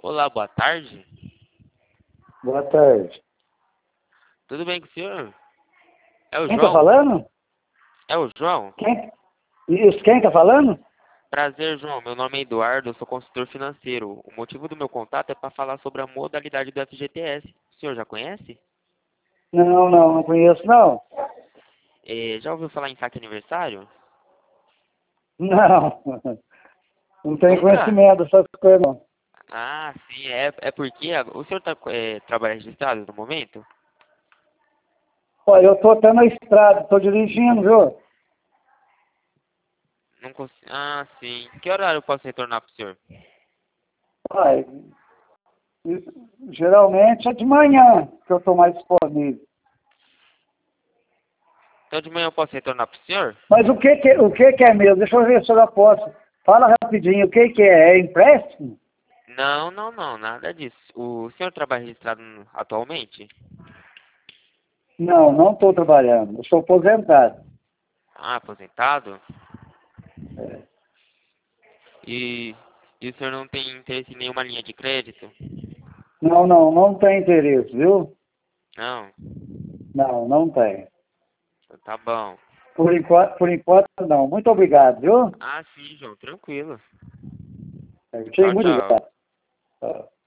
Olá, boa tarde. Boa tarde. Tudo bem com o senhor? É o Quem tá João? falando? É o João? Quem? Isso, quem tá falando? Prazer, João. Meu nome é Eduardo, eu sou consultor financeiro. O motivo do meu contato é para falar sobre a modalidade do FGTS. O senhor já conhece? Não conheço, não. Já ouviu falar em saque aniversário? Não, não tenho Nunca? conhecimento dessas coisas, não. Ah, sim, é porque o senhor trabalha registrado no momento? Olha, eu tô até na estrada, tô dirigindo, viu? Não consigo. Ah, sim. Que horário eu posso retornar pro senhor? Olha, geralmente é de manhã que eu tô mais disponível. Então de manhã eu posso retornar pro senhor? Mas o que é mesmo? Deixa eu ver se eu já posso. Fala rapidinho, o que é? É empréstimo? Não, nada disso. O senhor trabalha registrado atualmente? Não estou trabalhando. Eu sou aposentado. Ah, aposentado? É. E, e o senhor não tem interesse em nenhuma linha de crédito? Não tem interesse, viu? Não? Não tem. Então tá bom. Por enquanto não. Muito obrigado, viu? Ah, sim, João, tranquilo. Certinho, Tchau, muito tchau. obrigado. Tá.